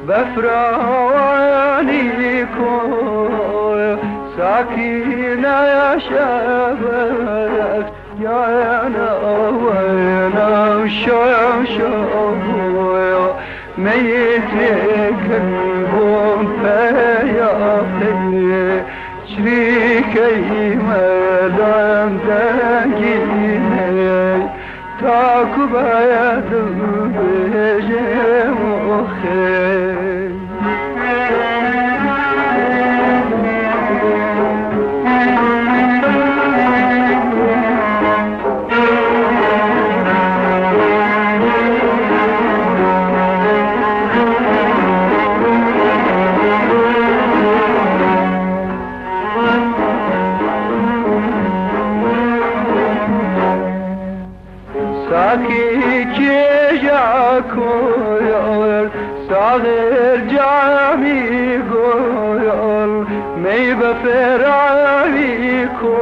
بفرانی کو ساکینه شبت یا نوینم شو میتکن بوم پیاپی شریکی مدام دنگینه تاکو باید بجم خیل ساکی چیجا کویل ساغر جامی گویل می بفراوی کو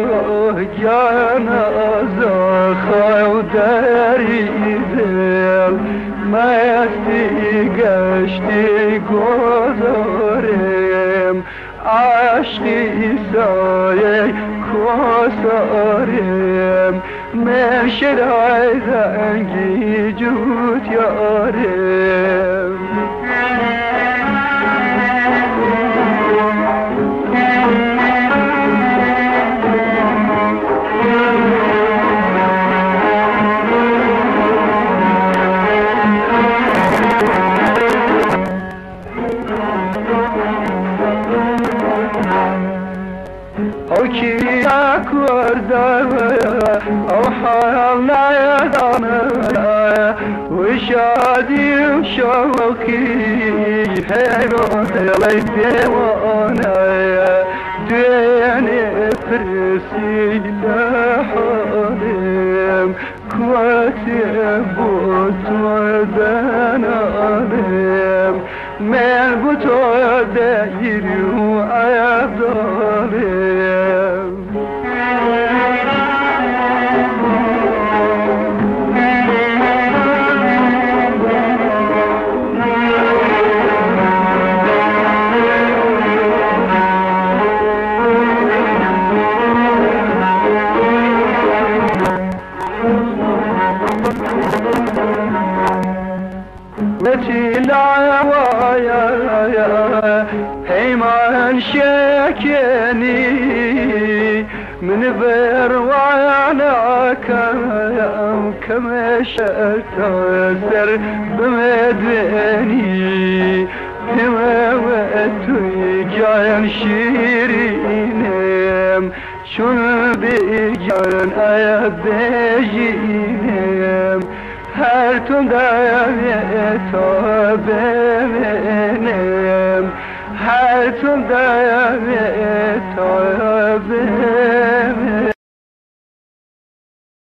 جانا زخاو داری دل مستی گشتی گذارم عشقی سایه کسارم من شدای زنگی جوت یارم او کی اکوردم او حال نیادم و شادی و شوقی حیوان دلی دیوانه دینی پرسی لحالم کوتی بود و دنالم من بود و دیری و عبدالم لا پیمان شکنی من بروانا کم شتاسر بمدنی توی جان شیرینم چون بی جان بجینم هر تون تا ببینم هر تون